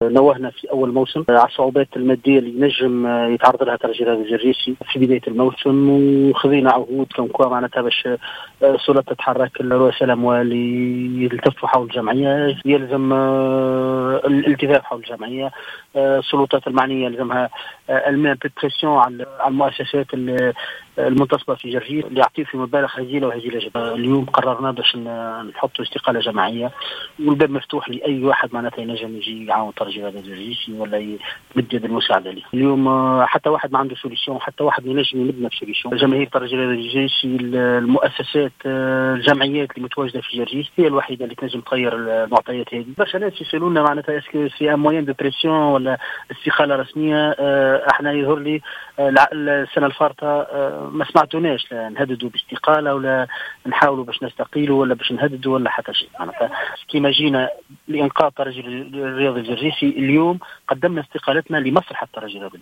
نوهنا في أول موسم على الصعوبات المادية اللي نجم يتعرض لها ترجي الرياضي الجرجيسي في بداية الموسم، وخذينا عهود كونكوا معناتها باش سلطة تتحرك رؤساء الأموال يلتفوا حول الجمعية، يلزم الالتفاف حول الجمعية. السلطات المعنية يلزمها الماء بريسيون على المؤسسات المنتصبة في جرجيس اللي يعطيه في مبالغ هزيلة وهزيلة جدا. اليوم قررنا باش نحطوا استقالة جماعية، والباب مفتوح لأي واحد معناتها ينجم يجي يعاون ترجي الرياضي الجرجيسي ولا يمد يد المساعدة ليه. اليوم حتى واحد ما عنده سوليسيون، حتى واحد ينجم يمدنا في سوليسيون. جماهير ترجي الرياضي الجرجيسي، المؤسسات، الجمعيات اللي متواجدة في جرجيس هي الوحيدة اللي تنجم تغير المعطيات هذه. برشا ناس يسألونا معناتها اسكو سي ان موين دو بريسيون ولا استقالة رسمية. احنا يظهر لي السنة الفارطة ما سمعتوناش لا نهددوا باستقالة ولا نحاولوا باش نستقيلوا ولا باش نهددوا ولا حتى شيء. معناتها كيما جينا لإنقاذ ترجي الرياضي الجرجيسي اليوم قدمنا استقالتنا لمصلحة ترجي الرياضي.